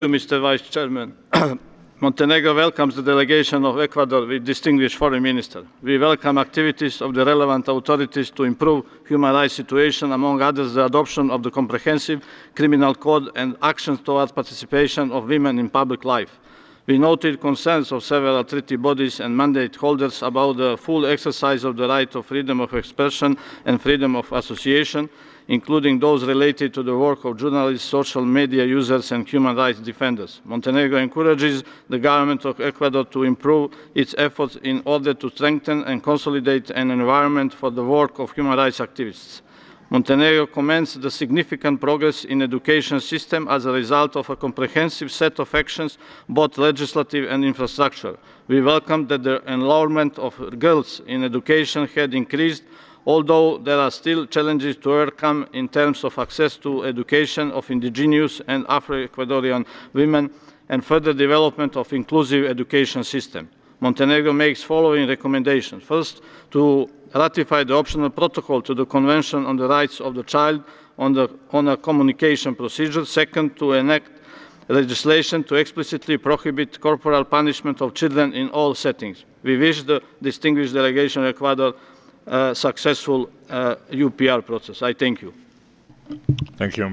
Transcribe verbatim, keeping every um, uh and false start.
Mister Vice Chairman. Montenegro welcomes the delegation of Ecuador with distinguished foreign minister. We welcome activities of the relevant authorities to improve human rights situation, among others the adoption of the comprehensive criminal code and actions towards participation of women in public life. We noted concerns of several treaty bodies and mandate holders about the full exercise of the right of freedom of expression and freedom of association, including those related to the work of journalists, social media users, and human rights defenders. Montenegro encourages the government of Ecuador to improve its efforts in order to strengthen and consolidate an environment for the work of human rights activists. Montenegro commends the significant progress in the education system as a result of a comprehensive set of actions, both legislative and infrastructure. We welcome that the enrollment of girls in education had increased, although there are still challenges to overcome in terms of access to education of indigenous and Afro-Ecuadorian women and further development of inclusive education system. Montenegro makes following recommendations. First, to ratify the optional protocol to the Convention on the Rights of the Child on, the, on a communication procedure. Second, to enact legislation to explicitly prohibit corporal punishment of children in all settings. We wish the distinguished delegation of Ecuador a successful uh, U P R process. I thank you. Thank you.